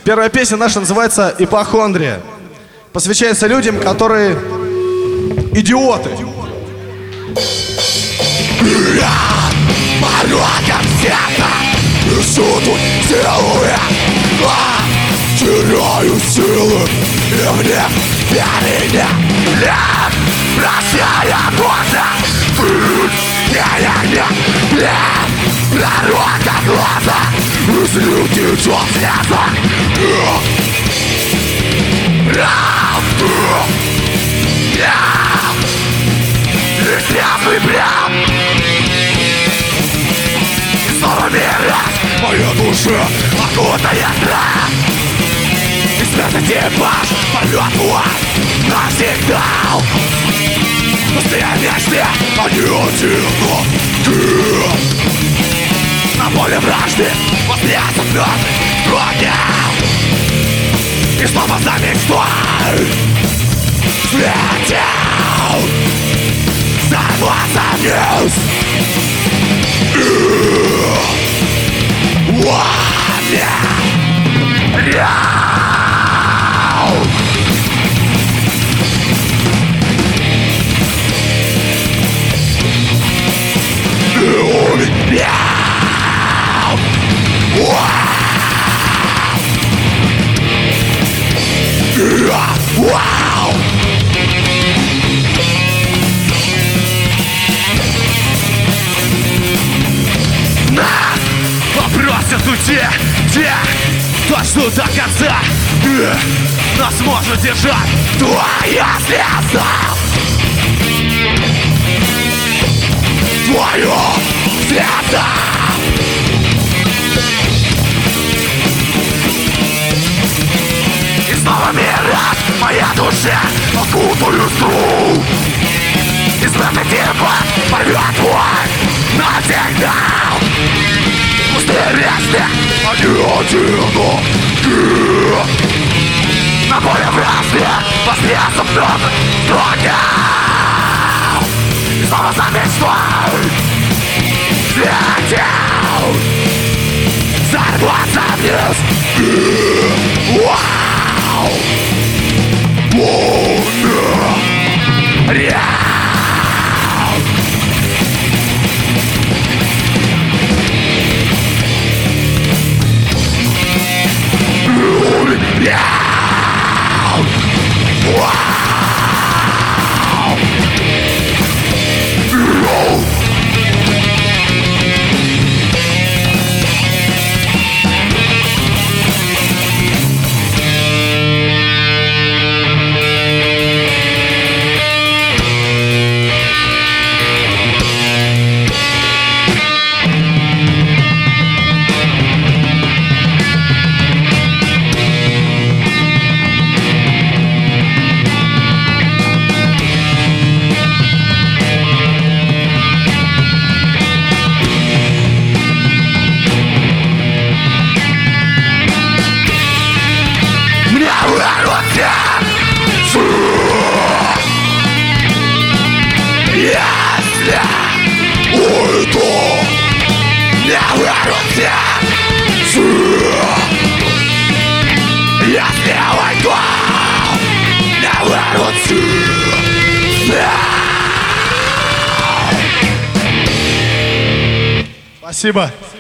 Первая песня наша называется «Ипохондрия». Посвящается людям, которые идиоты. Я порога всех, суду целуя, теряю силы, и мне впереди лет, прощая глаза, не, пророка глаза, из людей течет слеза. Грязный прям, и снова мерять моя душа окутая страх. И связать экипаж полет твой навсегда. Пустые мечты, они одиноки. На поле вражды воспрятся вновь дроги. И снова за мечтой светил за глазами. Нас попросят уйти те, кто ждут до конца. Нас может держать твоя слеза, твою слеза. И снова мерят моя душа окутаю стру. И смертный типа порвет твой навсегда. Пустые места, они одиноки. На поле вражды воскресну вновь дроги. И снова за мечтой светил за глазами. Если уйду, не вырваться. Если уйду, не вырваться. Спасибо.